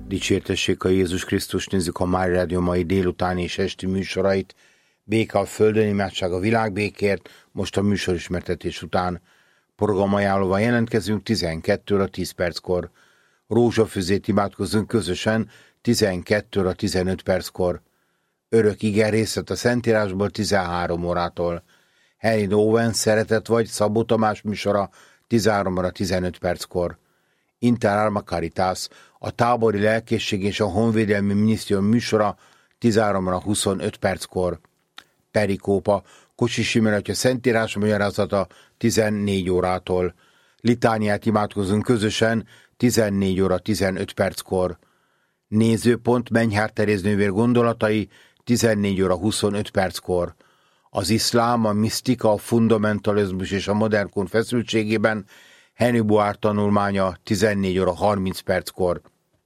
Dicsértessék a Jézus Krisztus, nézzük a Mária Rádió mai délutáni és esti műsorait. Béke a földön, imádság a világbékért, most a műsorismertetés után. Programajánlóval jelentkezünk 12 óra 10 perckor. Rózsafüzét imádkozunk közösen 12 óra 15 perckor. Örök ige részlet a Szentírásból 13 órától. Henry Owen, Szeretet vagy, Szabó Tamás műsora 13 óra 15 perckor. Inter Arma Caritas, a tábori lelkészség és a honvédelmi minisztérium műsora 13 óra 25 perckor. Perikópa, Kocsis Imre atya Szentírás magyarázata 14 órától. Litániát imádkozunk közösen 14 óra 15 perckor. Nézőpont, Menyhár Teréznővér gondolatai 14 óra 25 perckor. Az iszlám, a misztika, a fundamentalizmus és a modern kor feszültségében Henry Boár tanulmánya 14 óra 30 perckor.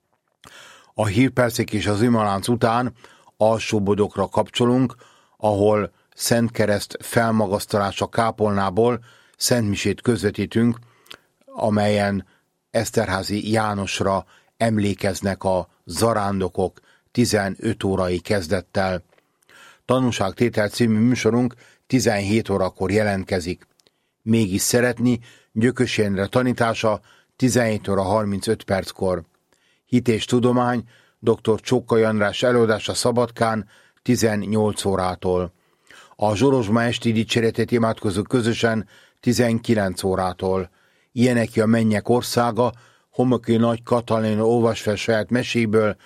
A hírpercek és az imalánc után Alsóbodokra kapcsolunk, ahol Szentkereszt felmagasztalása kápolnából szentmisét közvetítünk, amelyen Eszterházy Jánosra emlékeznek a zarándokok 15 órai kezdettel. Tanúságtétel című műsorunk 17 órakor jelentkezik. Mégis szeretni, Gyökös Jenre tanítása 17 óra 35 perckor. Hit és tudomány, dr. Csókai András előadása Szabadkán 18 órától. A Zsorozsma esti dicséretet imádkozunk közösen 19 órától. Ilyenek a mennyek országa, Homoki Nagy Katalin olvas fel saját meséből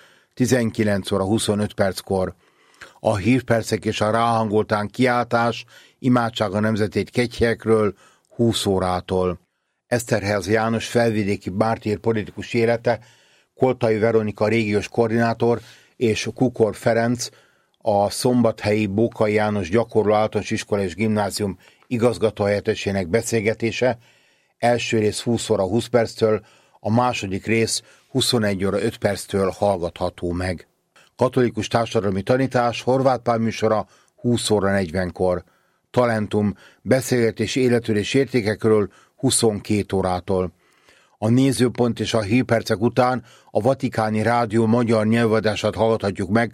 19 óra 25 perckor. A hírpercek és a ráhangoltán kiáltás, imádság a nemzetét kegyhelyekről 20 órától. Eszterházy János felvidéki mártír politikus élete, Koltai Veronika régiós koordinátor és Kukor Ferenc, a szombathelyi Bókai János gyakorló általános iskola és gimnázium igazgatóhelyettesének beszélgetése, első rész 20 óra 20 perctől, a második rész 21 óra 5 perctől hallgatható meg. Katolikus társadalmi tanítás, Horváth Pál műsora 20 óra 40-kor. Talentum, beszélgetés életről és értékekről 22 órától. A nézőpont és a hírpercek után a Vatikáni Rádió magyar nyelvadását hallgathatjuk meg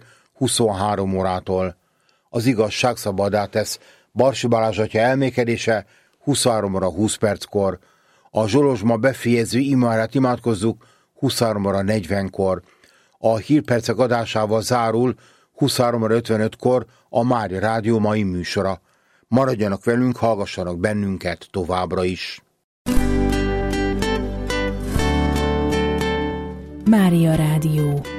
23 órától. Az igazság szabaddá tesz, Barsi Balázs atya elmékedése 23 óra 20 perckor. A Zsolozsma befejező imárát imádkozzuk 23 óra 40-kor. A hírpercek adásával zárul 23 óra 55-kor a Mária Rádió mai műsora. Maradjanak velünk, hallgassanak bennünket továbbra is. Mária Rádió.